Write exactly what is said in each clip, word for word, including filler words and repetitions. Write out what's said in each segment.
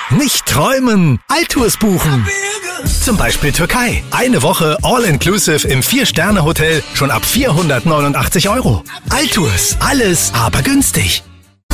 Nicht träumen, Altours buchen. Zum Beispiel Türkei. Eine Woche All-Inclusive im Vier-Sterne-Hotel schon ab vierhundertneunundachtzig Euro. Altours, alles aber günstig.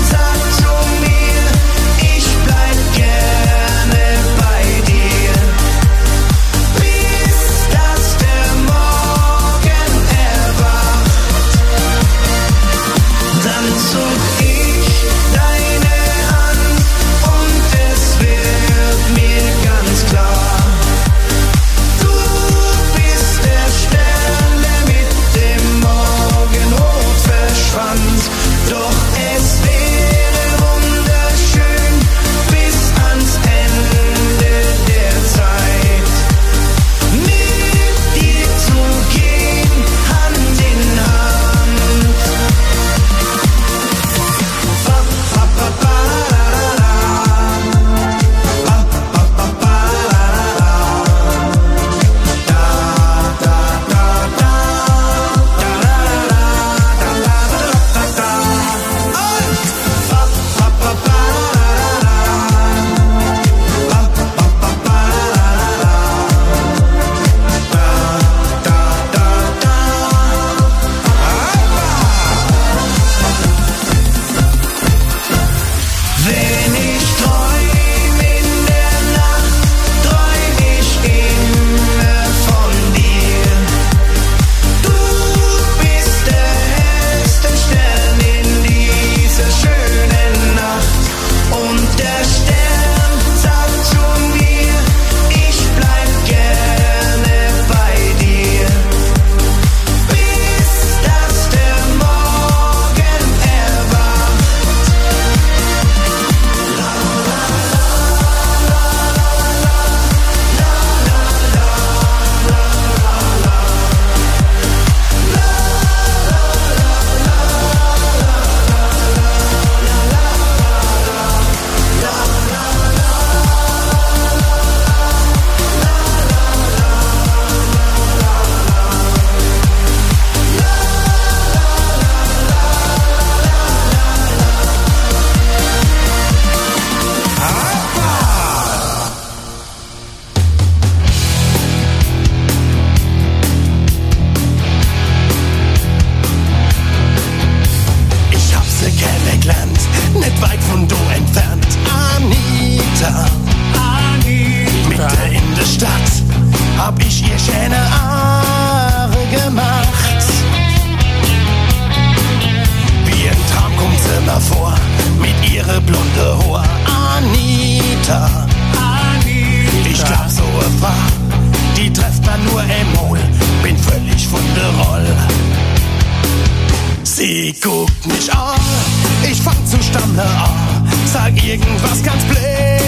Sie guckt mich an, ich fang zu stammeln an, sag irgendwas ganz Blödes.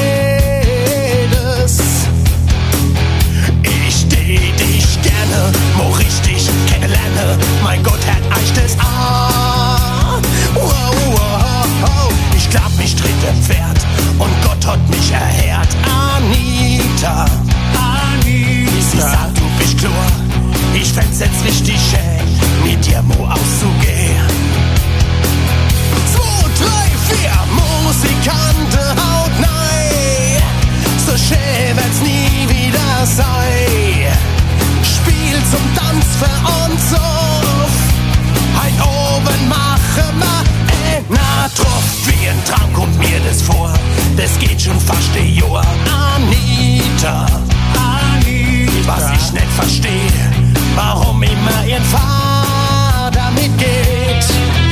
Ich steh dich gerne, mo richtig kennenlerne, mein Gott, hat euch das an. Wow, wow, wow. Ich glaub, mich tritt ein Pferd und Gott hat mich erhört. Anita, Anita, sie sagt, du bist klar, ich fänd's jetzt richtig schön, mit dir mo auszugehen. Zwei, drei, vier Musikanten haut nein, so schön wird's nie wieder sein. Spiel zum Tanz für uns auf, heut oben machen wir einer drauf. Wie ein Traum kommt mir das vor, das geht schon fast ein Jahr. Anita, Anita, was ich nicht verstehe, warum immer ihren Vater mitgeht.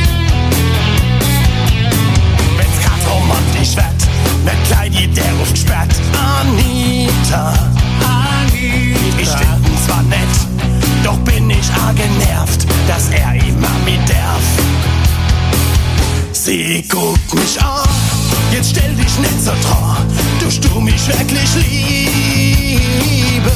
Wenn's grad romantisch wird, wird gleich die der Luft sperrt. Anita, Anita, ich find ihn zwar nett, doch bin ich arg genervt, dass er immer mit darf. Sie guckt mich an, jetzt stell dich nicht so dran, tust du mich wirklich liebe.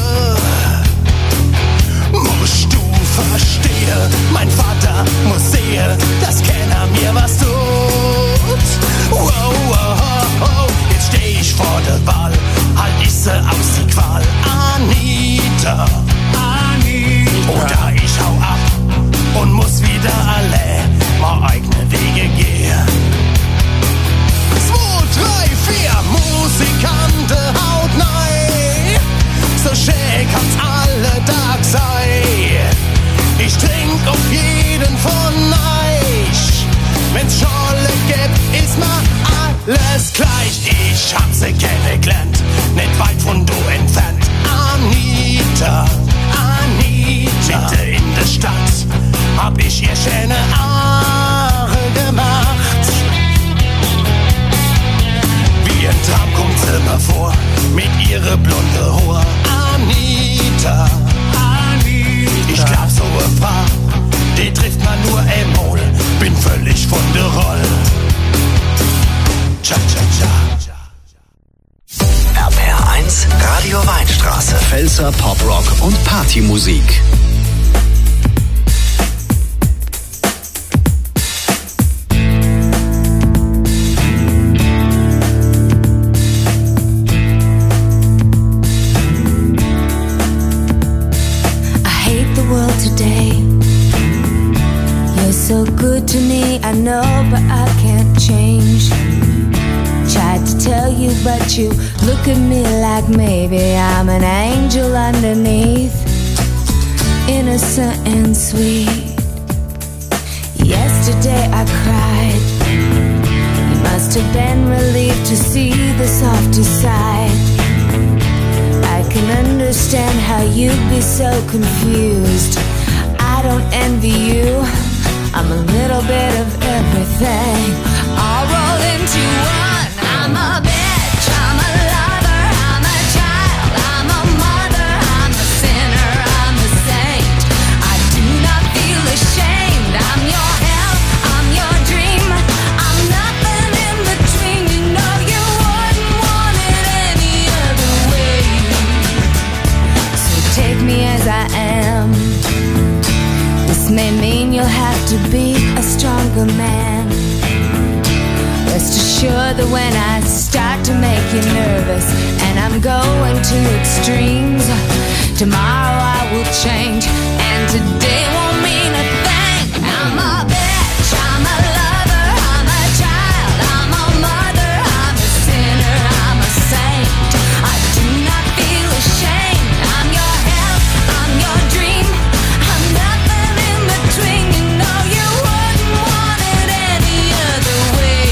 Musst du verstehen, mein Vater muss sehen, dass keiner mir was tut. Wow, wow, wow, jetzt steh ich vor der Wahl, halt ich sie aus die Qual. Anita, Anita, oder ich hau ab und muss wieder alle mal eigene Wege gehen. Zwei, drei, vier Musikanten ihre blonde Haar. Anita, Anita. Ich glaub so ein paar, die trifft man nur einmal. Bin völlig von der Roll. Cha cha cha. R P R eins Radio Weinstraße. Pfälzer Poprock und Partymusik. So good to me, I know, but I can't change. Tried to tell you, but you look at me like maybe I'm an angel underneath, innocent and sweet. Yesterday I cried. You must have been relieved to see the softer side. I can understand how you'd be so confused. I don't envy you. I'm a little bit of everything, all rolled into one. I'm a bitch, I'm a lover, I'm a child, I'm a mother, I'm a sinner, I'm a saint. I do not feel ashamed. I'm your hell, I'm your dream. I'm nothing in between. You know you wouldn't want it any other way. So take me as I am. This may mean you'll have to be a stronger man. Rest assured that when I start to make you nervous and I'm going to extremes, tomorrow I will change and today won't mean a thing. I'm a bitch, I'm a lover, I'm a child, I'm a mother, I'm a sinner, I'm a saint. I do not feel ashamed. I'm your hell, I'm your dream. I'm nothing in between. You know you wouldn't want it any other way.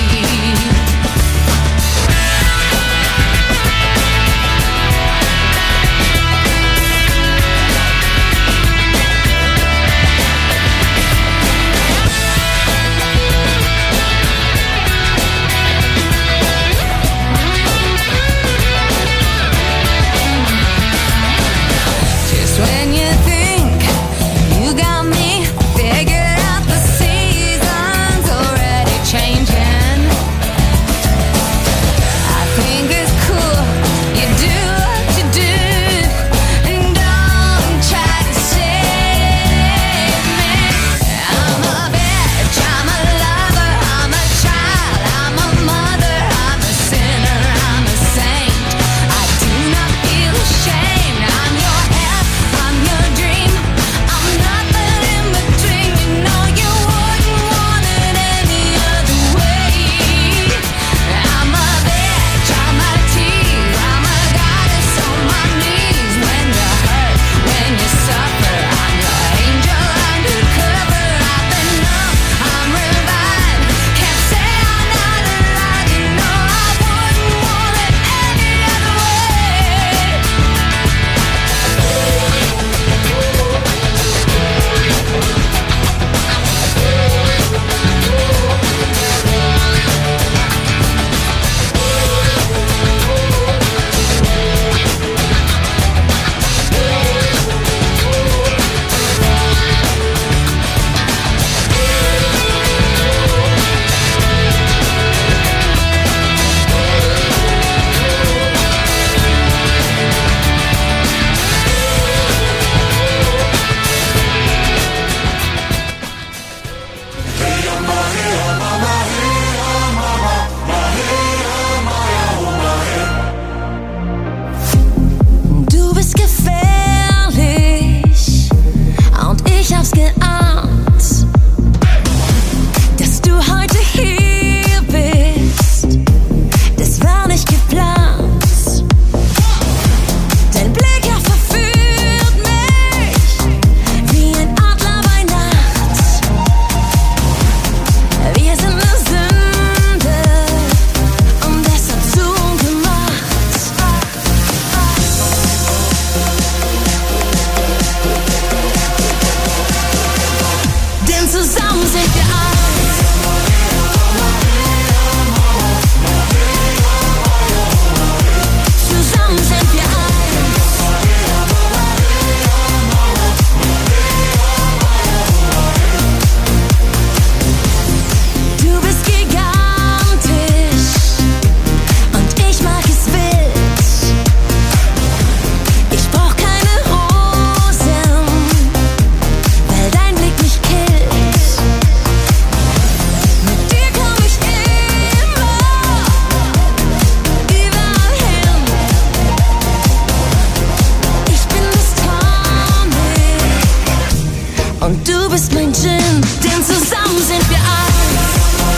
und du bist mein Gin, denn zusammen sind wir eins.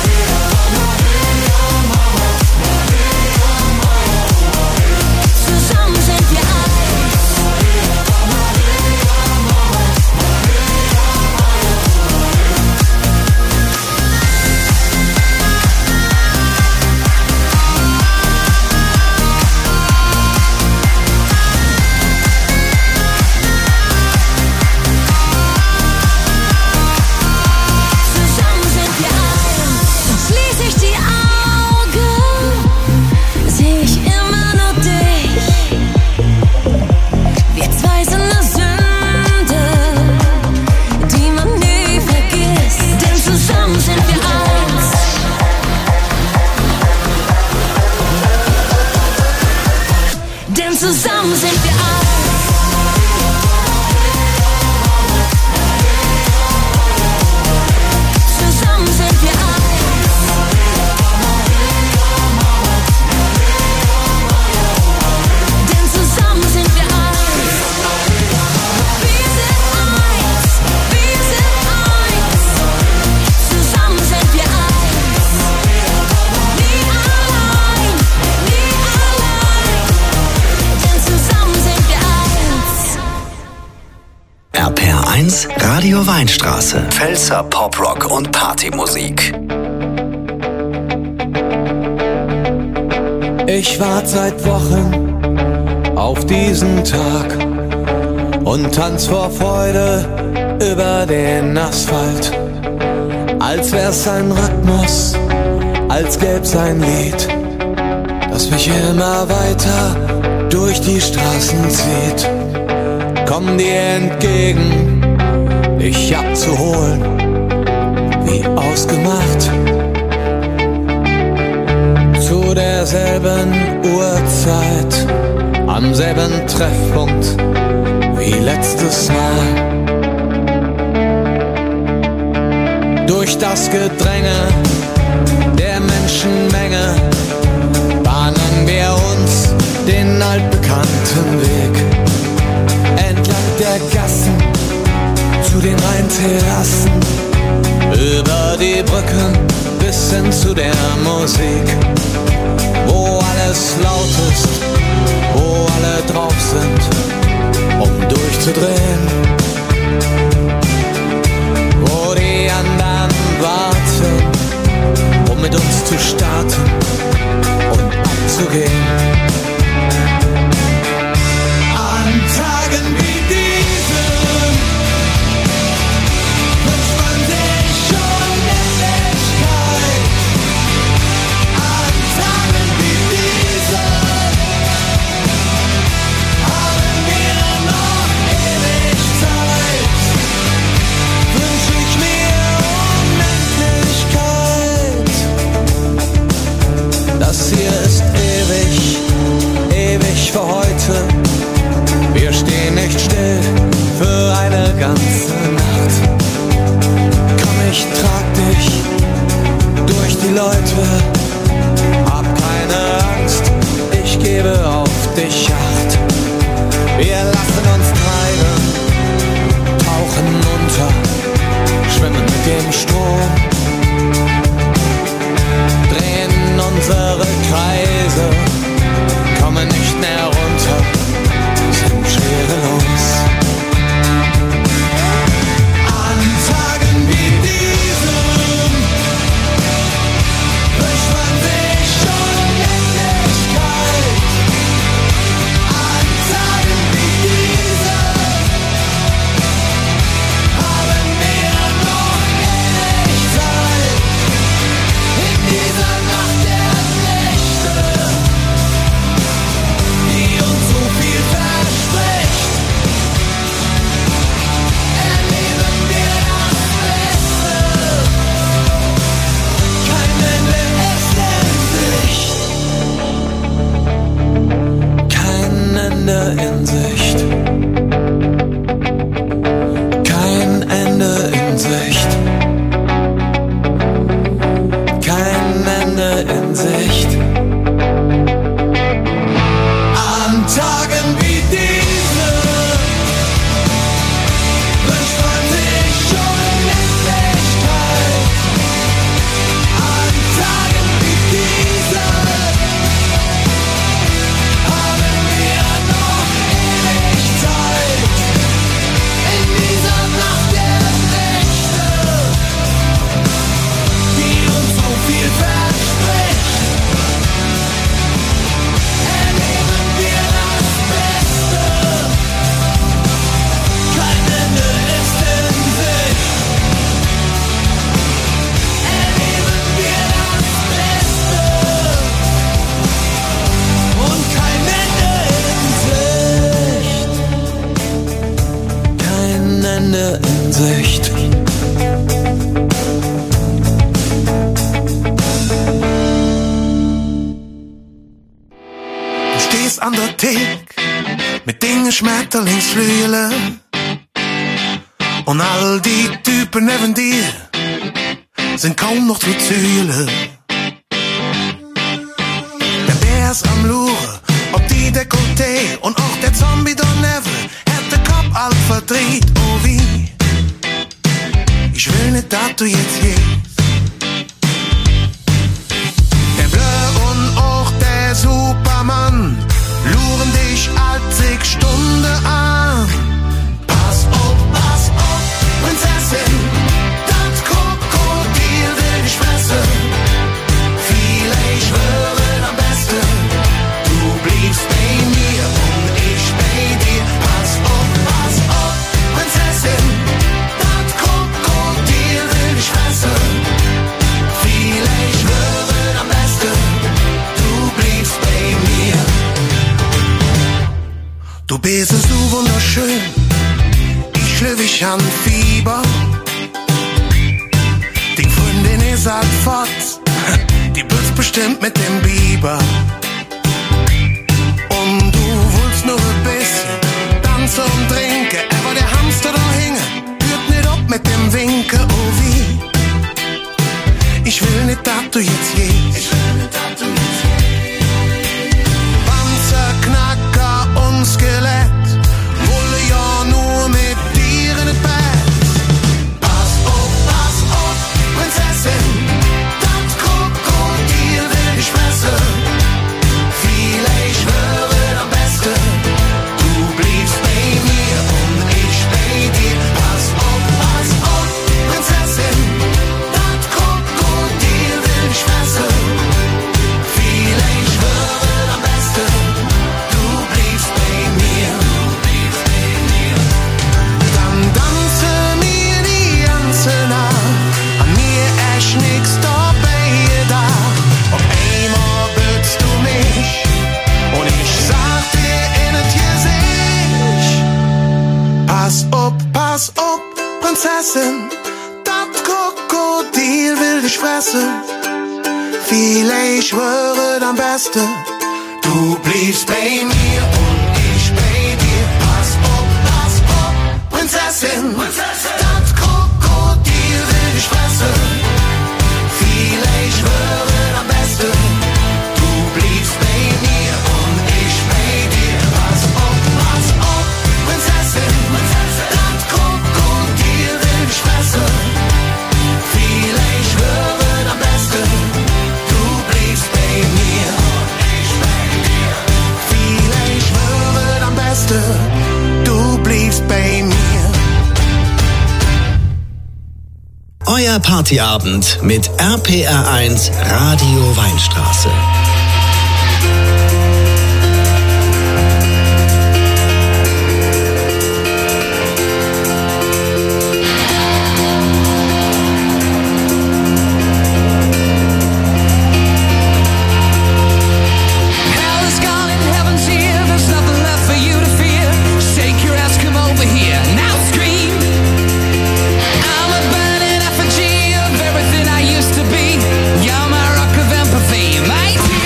Zusammen sind wir eins. Zusammen sind wir eins. Zusammen sind wir eins. Denn zusammen sind wir eins. Wir sind eins. Wir sind eins. Zusammen sind wir eins. Nie allein, nie allein. Zusammen sind wir eins. R P R eins Radio Weinstraße. Pfälzer Poprock und Partymusik. Ich wart seit Wochen auf diesen Tag und tanz vor Freude über den Asphalt. Als wär's ein Rhythmus, als gäb's ein Lied, das mich immer weiter durch die Straßen zieht. Komm dir entgegen, dich abzuholen, wie ausgemacht. Zu derselben Uhrzeit, am selben Treffpunkt wie letztes Mal. Durch das Gedränge der Menschenmenge bahnen wir uns den altbekannten Weg. Entlang der Gassen zu den Rheinterrassen, über die Brücken bis hin zu der Musik, wo alles laut ist, wo alle drauf sind, um durchzudrehen, wo die anderen warten, um mit uns zu starten und abzugehen. An Tagen wie diesen wünscht man sich Unendlichkeit. An Tagen wie diesen haben wir noch ewig Zeit. Wünsch ich mir Unendlichkeit. Das hier ist ewig, ewig für heute. Wir stehen nicht still für eine ganze Nacht. Komm, ich trag dich durch die Leute. Hab keine Angst, ich gebe auf dich Acht. Wir lassen uns treiben, tauchen unter, schwimmen mit dem Strom, drehen unsere Kreise, kommen nicht mehr runter, sind schwerelos. An Tagen wie diesen wünscht man sich Unendlichkeit. An Tagen wie diesen haben wir noch ewig Zeit. In dieser Nacht der Nächte, die uns so viel verspricht, erleben wir das Beste. Kein Ende ist in Sicht. Kein Ende in Sicht. Kein Ende in Sicht. Kein Ende in Sicht. An Tagen wie diesen wünscht man sich stehst an der Theke mit Dingen Schmetterlingsflügeln und all die Typen neben dir sind kaum noch zu zählen. Der Bär ist am Luren, ob die Dekolleté und auch der Zombie daneben hat den Kopf alt verdreht, oh wie. Ich will nicht, dass du jetzt gehst. Der Bleu und auch der Superman luren dich achtzig Stunden an. Pass auf, pass auf, Prinzessin, das Krokodil will dich fressen. Vielleicht wäre am besten, du bliebst bei mir und ich bei dir. Pass auf, pass auf, Prinzessin, das Krokodil will dich fressen. Vielleicht wäre am besten, du bliebst bei mir. Du bist so wunderschön, ich schlürf an Fieber. Die Freundin ist halt fort, die blitzt bestimmt mit dem Biber. Und du willst nur ein bisschen tanzen und trinken, aber der Hamster da hinge hört nicht ab mit dem Winken, oh wie. Ich will nicht, dass du jetzt gehst. Ich will nicht, dass du jetzt gehst. Panzerknacker und Skelett wolle ja nur mit dir in das Bett. Pass auf, pass auf, Prinzessin, das Krokodil will dich fressen. Vielleicht wäre am besten, du bliebst bei mir und ich bei dir. Pass auf, pass auf, Prinzessin, das Krokodil will dich fressen. Vielleicht wäre am besten, du bliebst bei mir. Dann tanze mir die ganze Nacht, an mir echt nix dabei da. Auf einmal bützt du mich und ich sag dir in das Gesicht: Pass auf, pass auf, Prinzessin, das Krokodil will dich fressen. Vielleicht wäre am besten, du bliebst bei mir und ich bei dir. Pass auf, pass auf, Prinzessin, das Krokodil will dich fressen. Vielleicht wäre am besten, du bliebst bei mir und ich bei dir. Pass auf, pass auf, Prinzessin, das Krokodil will dich fressen. Vielleicht wäre am besten, du bliebst bei mir und ich bei dir. Vielleicht wäre am besten, du bliebst bei mir. Euer Partyabend mit R P R eins Radio Weinstraße. Hell is gone and heaven's here. There's nothing left for you to fear. Shake your ass, come over here. Now scream. I'm a burning effigy of everything I used to be. You're my rock of empathy, mate.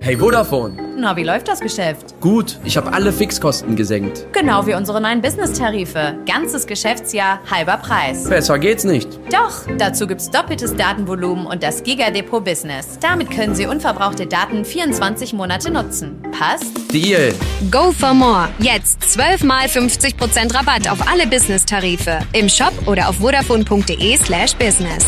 Hey Vodafone. Na, wie läuft das Geschäft? Gut, ich habe alle Fixkosten gesenkt. Genau wie unsere neuen Business-Tarife. Ganzes Geschäftsjahr, halber Preis. Besser geht's nicht. Doch, dazu gibt's doppeltes Datenvolumen und das Giga-Depot Business. Damit können Sie unverbrauchte Daten vierundzwanzig Monate nutzen. Passt? Deal. Go for more. Jetzt zwölf mal fünfzig Prozent Rabatt auf alle Business-Tarife. Im Shop oder auf vodafone.de slash business.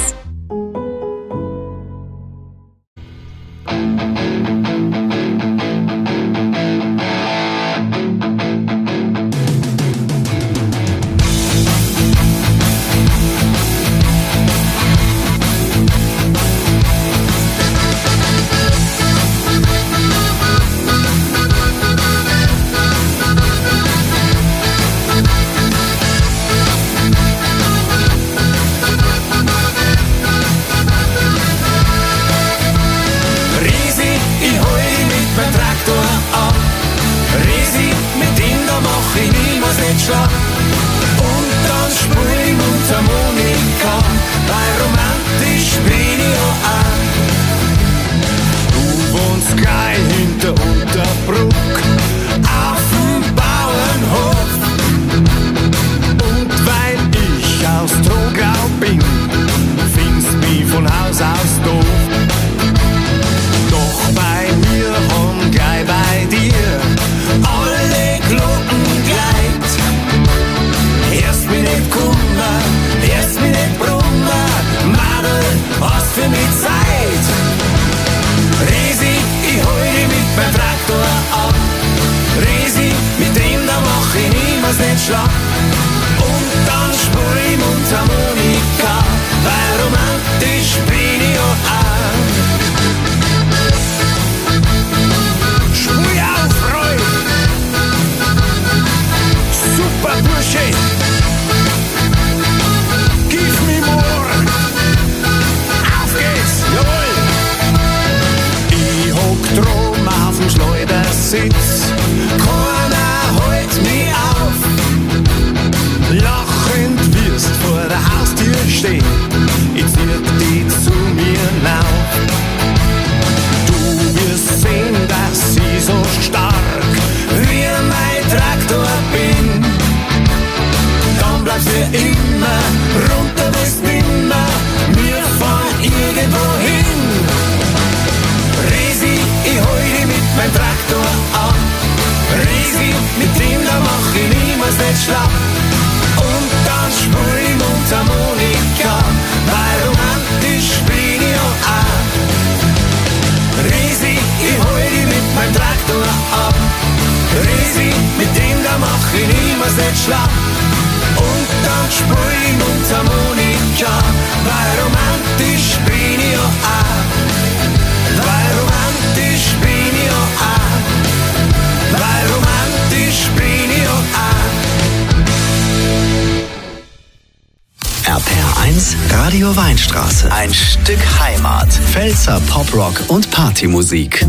Radio Weinstraße. Ein Stück Heimat. Pfälzer Poprock und Partymusik.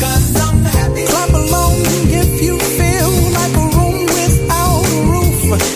Clap along if you feel like a room without a roof.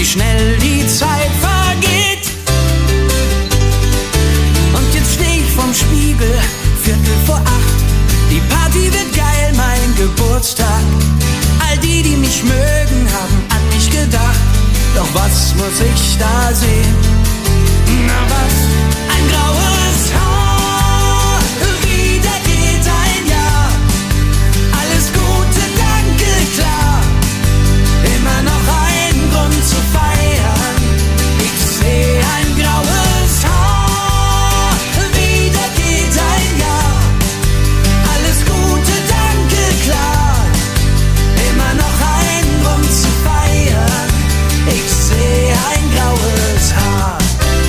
schnell die Zeit vergeht. Und jetzt steh ich vorm Spiegel, Viertel vor acht. Die Party wird geil, mein Geburtstag. All die, die mich mögen, haben an mich gedacht. Doch was muss ich da sehen? Na was? Ein graues Haar. Wieder geht ein Jahr. Alles Gute, danke, klar. Immer noch ein Grund zu feiern. Ich seh ein graues Haar. Wieder geht ein Jahr. Alles Gute, danke, klar. Immer noch ein Grund zu feiern. Ich seh ein graues Haar.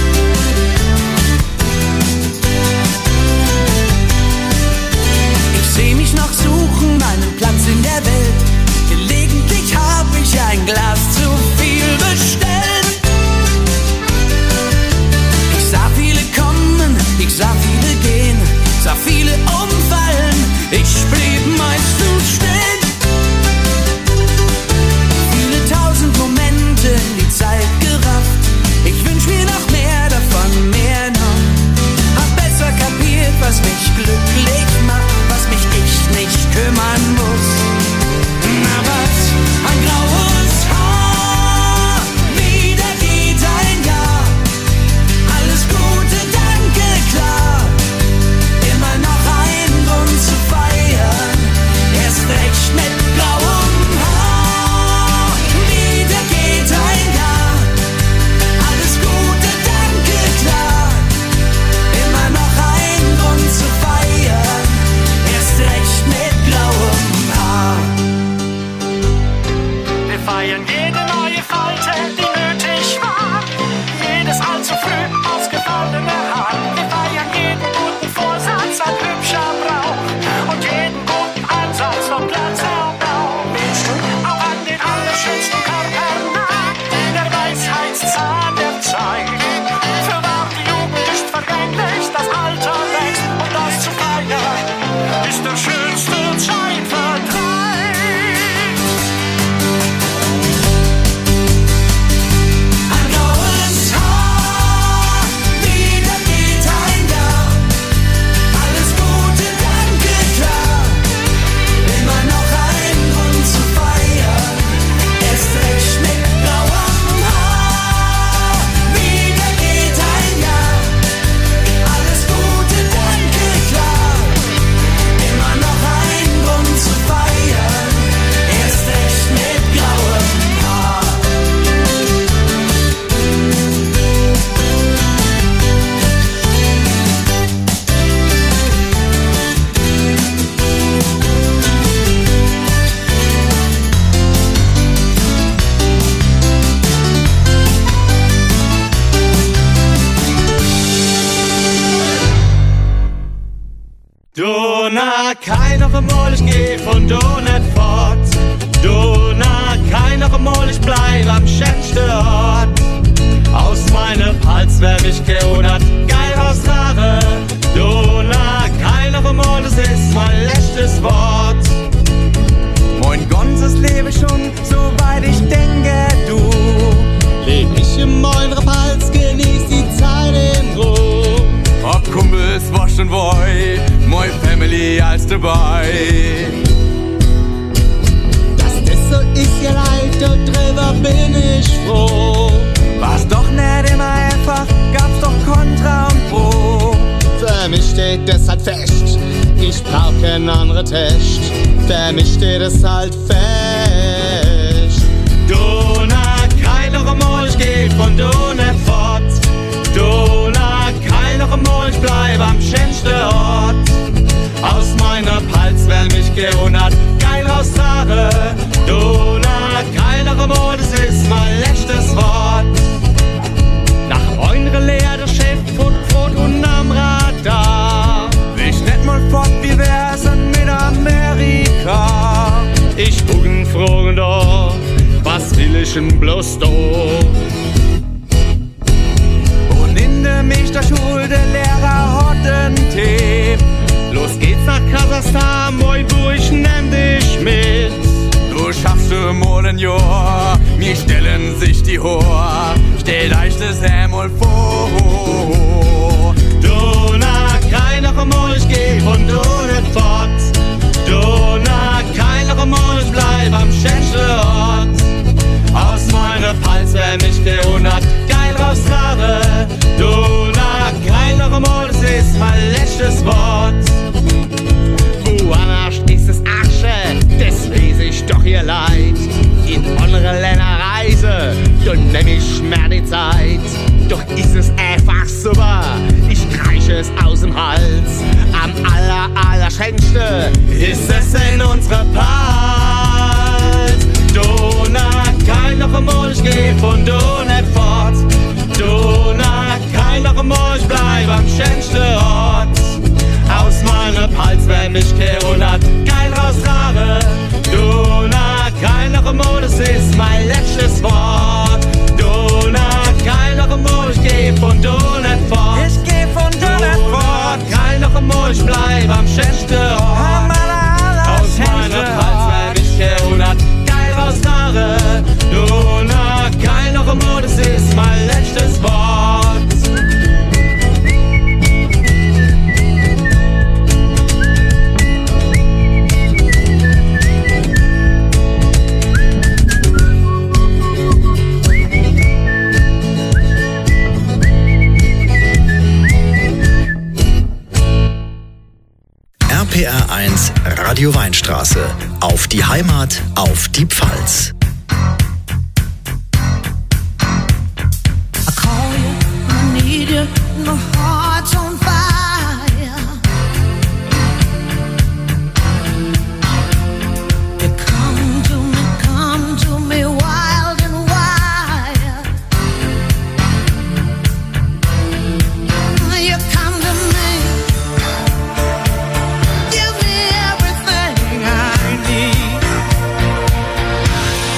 Ich seh mich noch suchen, meinen Platz in der Welt. Gelegentlich hab ich ein Glas zu viel bestellt. Ich sah viele kommen, ich sah viele gehen, sah viele umfallen, ich blieb meistens stehen. Viele tausend Momente in die Zeit gerafft. Ich wünsch mir noch mehr davon, mehr noch. Hab besser kapiert, was mich glücklich macht, was mich ich nicht kümmern muss. Na was? Ein graues Haar. Wieder geht ein Jahr. Alles Gute, danke, klar. Immer noch ein Grund zu feiern. Erst recht mit grauem Haar. Wieder geht ein Jahr. Alles Gute, danke, klar. Immer noch ein Grund zu feiern. Erst recht mit grauem Haar. Wir feiern jede neue Falte, die nötig war. Jedes allzu früh ausgefallene Haar. Wir feiern jeden guten Vorsatz an hübscher Brauch. Und jeden guten Ansatz vom Platz Blau. Auch an den allerschönsten Körpern nah. Der Weisheitszahn der Zeit. Für wahr, die Jugend ist vergänglich, das Alter wächst. Und das zu feiern ist der schönste Zeitvertreib. Ein graues Haar, wieder geht ein Jahr. Alles Gute, danke, klar. Immer noch ein Grund zu feiern. Erst recht mit grauem Haar. Wieder geht ein Jahr. Alles Gute, danke, klar. Immer noch ein Grund zu feiern. Erst recht mit grauem Haar. Dona, kein noch einmal, ich geh von do nicht fort. Dona, kein noch einmal, ich bleib am schönsten Ort. Aus meinem Hals wär mich geunert, geil aus Haare. Dona, kein noch einmal, das ist mein letztes Wort. Mein ganzes Leben schon, soweit ich denke, du. Leb ich in meinem Hals, genieß die Zeit in Ruhe. Ach Kumpel, es war schon wei, mein Family als dabei. Dass das so ist, ja leid, und drüber bin ich froh. War's doch nicht immer einfach, gab's doch Kontra und Pro. Für mich steht das halt fest, ich brauch kein andere Test. Für mich steht es halt fest. Dona, kein noch einmal, ich geh von do nicht fort. Dona, kein noch einmal, ich bleib am schönsten Ort. Aus meiner Hals wär mich geunert, geil raus Haare. Dona, kein noch einmal, das ist mein letztes Wort. Nach eure Lehre, der Chef, Foot, Foot und am Radar. Ich nicht mal fort, wie wär's denn mit Amerika? Ich gucken froh da, was will ich denn bloß da? Und in der mich der Schule, der Lehrer hat den Tipp. Los geht's nach Kasachstan, moi du, ich nehm dich mit. Du schaffst du mal ein Jahr, mir stellen sich die Hohe steht euch das Himmel vor. Du na kein noch einmal, ich geh von du nicht fort. Du na kein noch einmal, ich bleib am schönsten Ort. Aus meiner Palz wär mich gehundert, geil raustrage. Du na kein noch einmal, das ist mein letztes Wort. Woanders ist es Asche, das weiß ich doch ihr leid. In andere Länder reise, du nimm ich mehr die Zeit. Doch ist es einfach super, ich kreische es aus dem Hals. Am aller, aller schönste ist es in unserer Palz. Du na kein noch einmal, ich geh von du nicht fort. Du na kein noch einmal, ich bleib am schönsten Ort. Aus meiner Palz wär mich gehundert, geil raustrage. Du na kein noch einmal, das ist mein letztes Wort. Du na kein noch einmal, ich geh von du nicht fort. Ich geh von du nicht fort. Kein noch einmal, ich bleib am schönsten Ort. Aus meiner Palz wär mich gehundert, geil raustrage. Du na kein noch einmal, das ist mein letztes Wort. R P R eins Radio Weinstraße. Auf die Heimat, auf die Pfalz. I call you, I need you, my heart's on fire. You come to me, come to me wild and wild. You come to me, give me everything I need.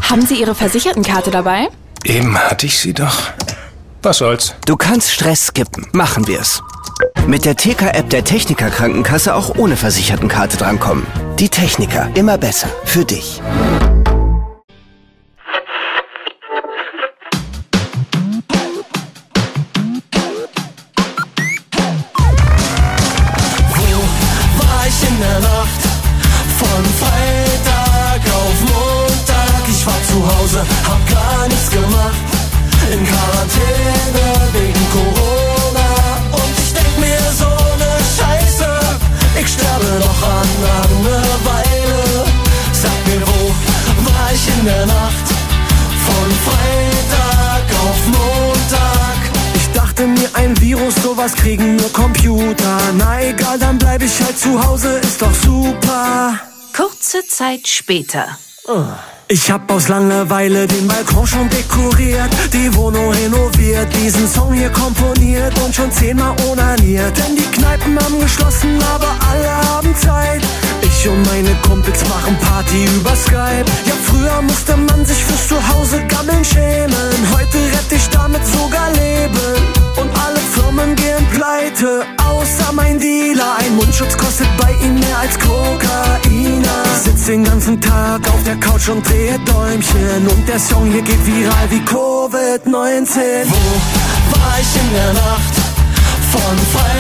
Haben Sie Ihre Versichertenkarte dabei? Eben hatte ich sie doch. Was soll's? Du kannst Stress skippen. Machen wir's. Mit der T K-App der Techniker Krankenkasse auch ohne Versichertenkarte drankommen. Die Techniker. Immer besser. Für dich. Von Freitag auf Montag, ich war zu Hause, hab gar nichts gemacht. In Quarantäne wegen Corona. Und ich denk mir so ne Scheiße, ich sterbe noch an Langeweile. Sag mir, wo war ich in der Nacht? Von Freitag auf Montag. Ich dachte mir, ein Virus, sowas kriegen nur Computer. Na egal, dann bleib ich halt zu Hause, ist doch super. Kurze Zeit später. Ich hab aus Langeweile den Balkon schon dekoriert, die Wohnung renoviert, diesen Song hier komponiert und schon zehnmal onaniert. Denn die Kneipen haben geschlossen, aber alle haben Zeit. Ich und meine Kumpels machen Party über Skype. Ja, früher musste man sich fürs Zuhause gammeln schämen. Heute rette ich damit sogar Leben. Und alle Firmen gehen pleite, außer mein Dealer. Ein Mundschutz kostet bei ihm mehr als Kokaina. Ich sitz den ganzen Tag auf der Couch und drehe Däumchen. Und der Song hier geht viral wie Covid neunzehn. Wo war ich in der Nacht? Von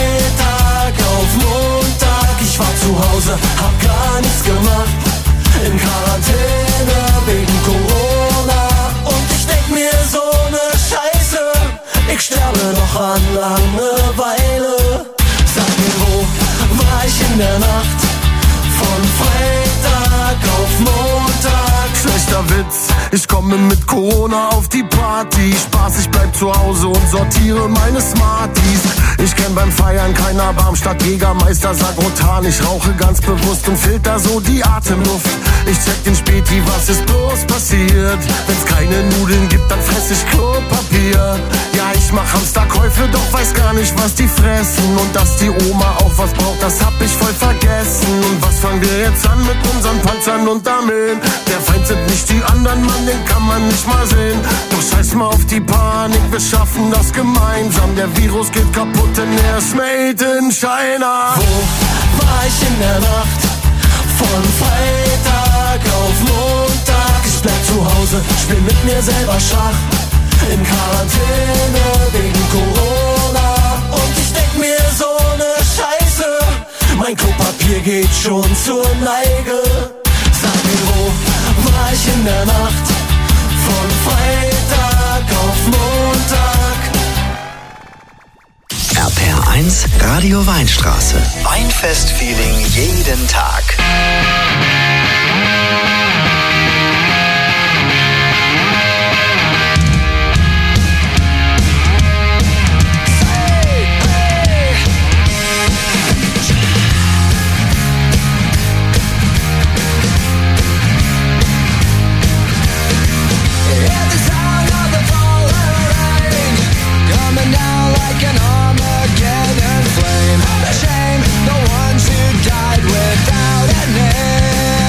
Freitag auf Montag. Ich war zu Hause, hab gar nichts gemacht. In Quarantäne wegen Corona. Und ich denk mir so ne Scheiße, ich sterbe noch an Langeweile. Sag mir, wo war ich in der Nacht? Von Freitag auf Montag. Schlechter Witz, ich komme mit Corona auf die Party. Spaß, ich bleib zu Hause und sortiere meine Smarties. Ich kenn beim Feiern keinen Alarm statt Jägermeister Sagrotan. Ich rauche ganz bewusst und filter so die Atemluft. Ich check den Späti, was ist bloß passiert? Wenn's keine Nudeln gibt, dann fress ich Klopapier. Ja, ich mach Hamsterkäufe, doch weiß gar nicht, was die fressen. Und dass die Oma auch was braucht, das hab ich voll vergessen. Und was fangen wir jetzt an mit unseren Panzern und Armeen? Der Feind sind nicht die anderen, Mann, den kann man nicht mal sehen. Doch scheiß mal auf die Panik, wir schaffen das gemeinsam. Der Virus geht kaputt, denn er ist made in China. Wo war ich in der Nacht? Von Freitag auf Montag. Ich bleib zu Hause, spiel mit mir selber Schach. In Quarantäne wegen Corona. Und ich denk mir so ne Scheiße, mein Klopapier geht schon zur Neige. Sag mir, wo war ich in der Nacht? Von Freitag auf Montag. R P R eins Radio Weinstraße. Weinfest-Feeling jeden Tag. Shame, the ones who died without a name.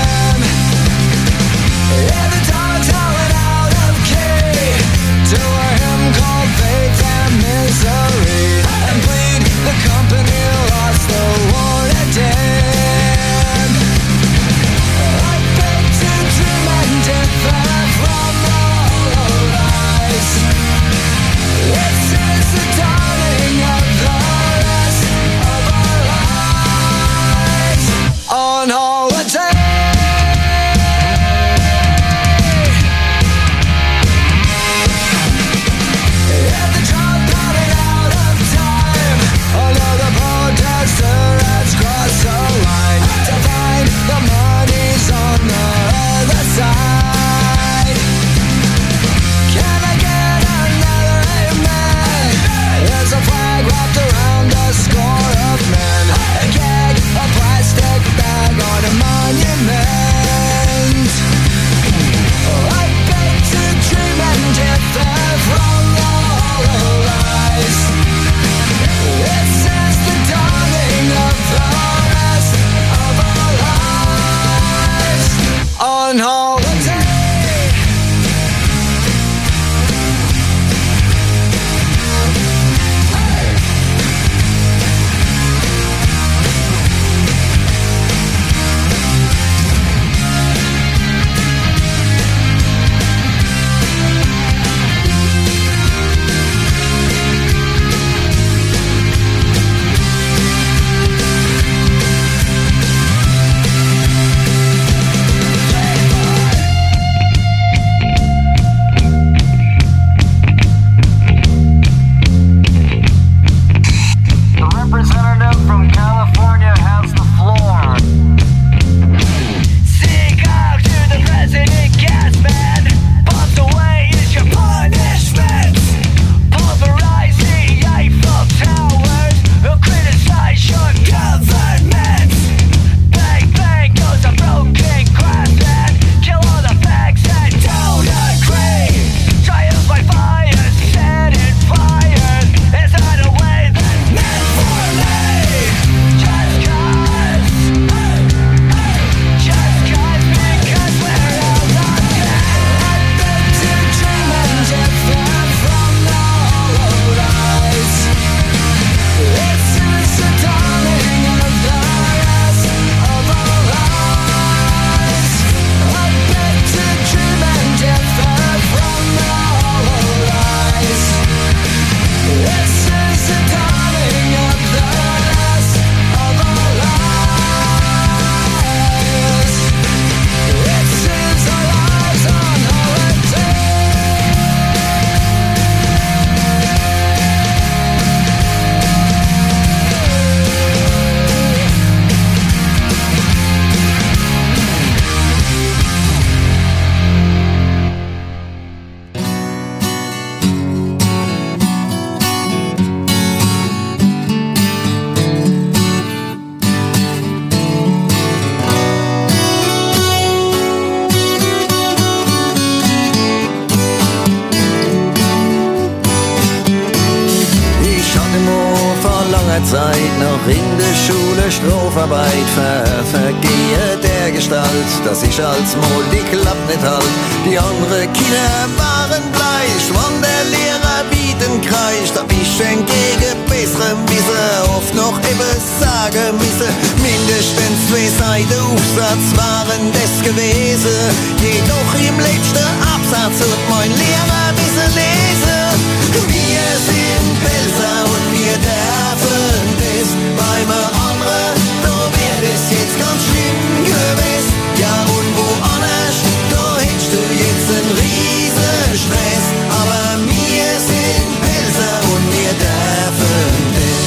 Schule Strafarbeit ver Vergehe der Gestalt, dass ich als Mol die klappt nicht halt. Die andere Kinder waren gleich, wann der Lehrer bieten kreischt, hab ich entgegen besserem Wissen oft noch eben sagen müssen. Mindestens zwei Seiten Aufsatz waren das gewesen, jedoch im letzten Absatz hat mein Lehrer wissen lesen. Wir sind Pelzer und wir dürfen das bei mir anderen, da wird es jetzt ganz schlimm gewesen. Ja und woanders, da hättest du jetzt einen riesen Stress, aber wir sind Pelzer und wir dürfen das.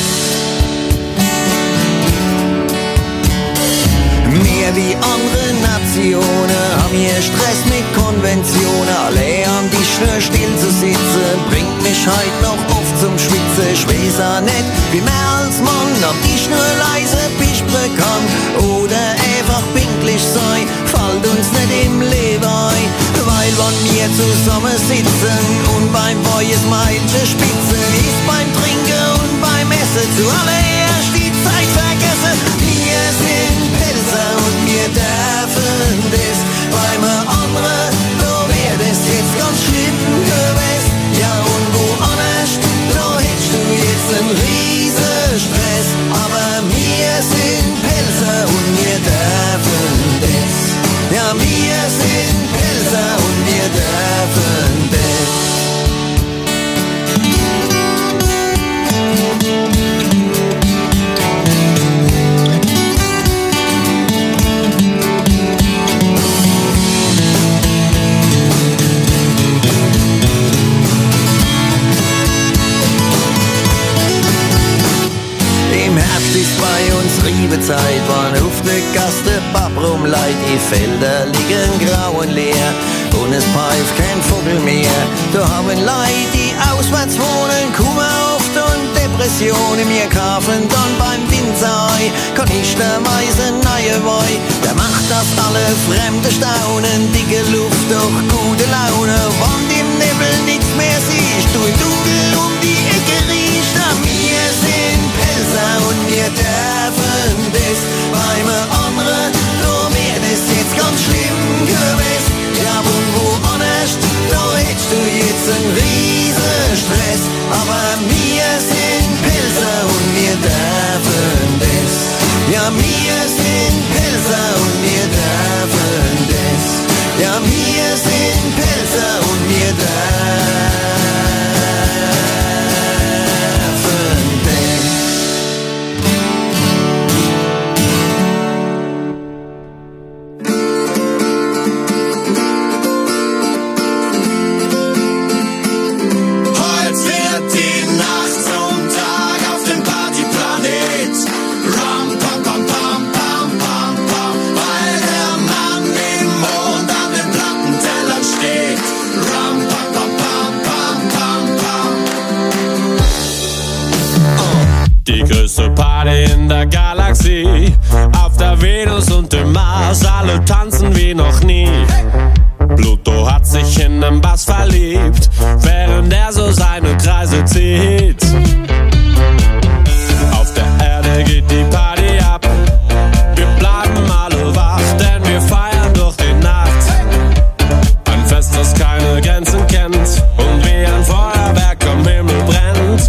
Mehr wie andere Nationen haben hier Stress mit Konventionen. Alle an die Schnur still zu sitzen, bringt mich heut noch oft zum Schwitzen. Ich weiß auch nicht, wie mehr als Mann am die Schnur leise pispern kann oder einfach pinklich sein, fällt uns nicht im Leben ein. Weil wenn wir zusammen sitzen und beim Boy Meilchen spitzen, ist beim Trinken und beim Essen zuallererst die Zeit vergessen. Wir sind Pelzer und wir dürfen das bei mir anderen, da wär das jetzt ganz schlimm gewesen. Ja und woanders, da hättest du jetzt einen riesen Stress, aber wir sind Pelzer und wir dürfen das. Ja, wir sind Pelzer und wir dürfen das. Ist bei uns Riebezeit, wann auf der Gasse Papp rumleit, die Felder liegen grau und leer und es pfeift kein Vogel mehr. Da haben Leute, die auswärts wohnen, Kummer oft und Depressionen. Wir kaufen dann beim Winzer, kann ich der Meise neue Wei. Der macht, dass alle Fremde staunen, dicke Luft, doch gute Laune. Wann im Nebel nichts mehr siehst, du im Dunkel um die Ecke riechst. Wir sind Pelzer und wir dürfen das bei mir anderen, da wär das jetzt ganz schlimm gewesen. Ja und woanders, da hättest du jetzt einen riesen Stress, aber wir sind Pelzer und wir dürfen das. Ja wir sind Pelzer und wir dürfen das. Ja wir sind Pelzer und wir dürfen die größte Party in der Galaxie, auf der Venus und dem Mars, alle tanzen wie noch nie. Pluto hat sich in den Bass verliebt, während er so seine Kreise zieht. Auf der Erde geht die Party ab, wir bleiben alle wach, denn wir feiern durch die Nacht. Ein Fest, das keine Grenzen kennt und wie ein Feuerwerk am Himmel brennt.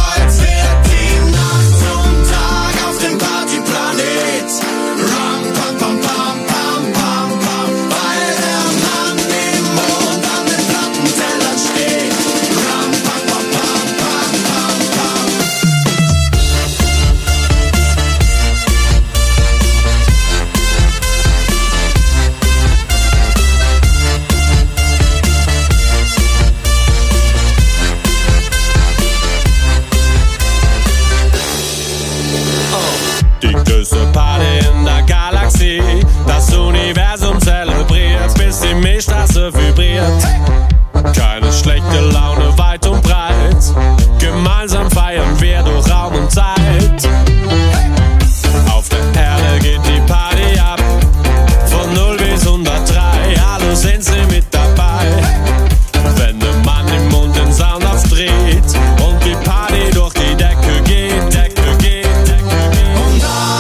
Vibriert. Keine schlechte Laune, weit und breit. Gemeinsam feiern wir durch Raum und Zeit. Auf der Erde geht die Party ab, von null bis hundertdrei. Alle sind sie mit dabei. Wenn der Mann im Mund den Sound aufdreht und die Party durch die Decke geht, Decke geht, Decke geht. Und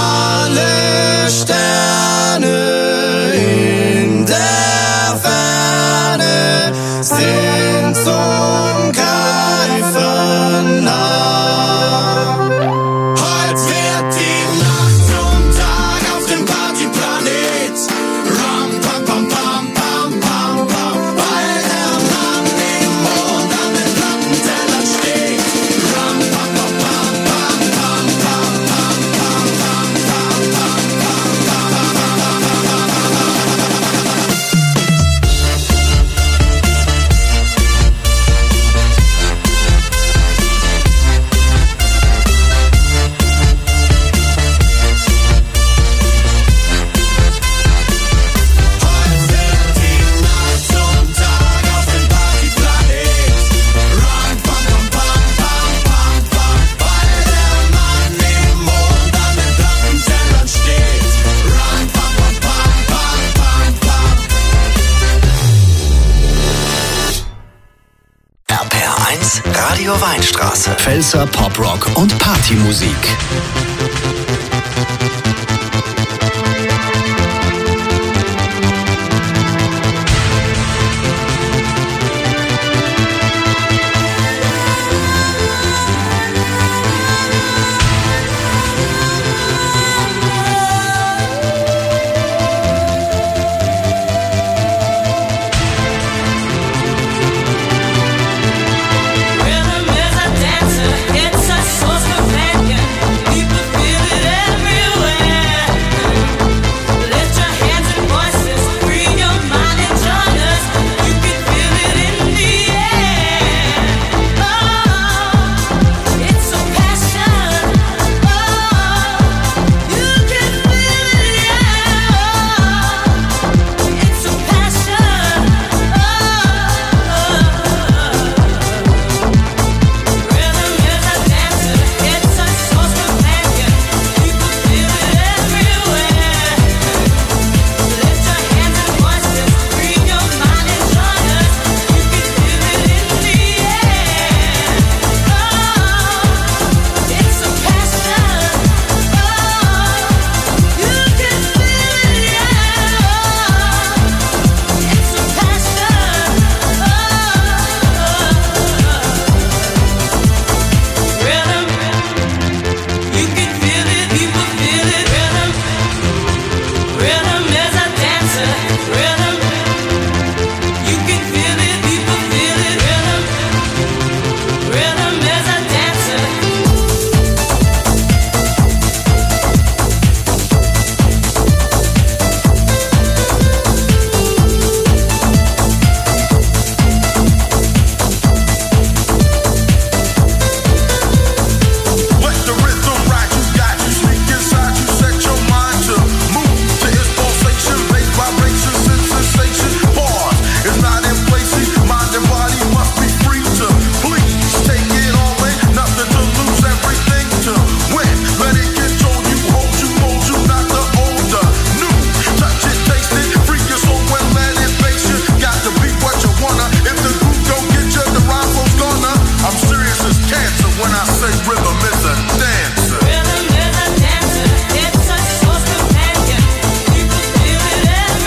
Weinstraße. Pfälzer Poprock und Partymusik.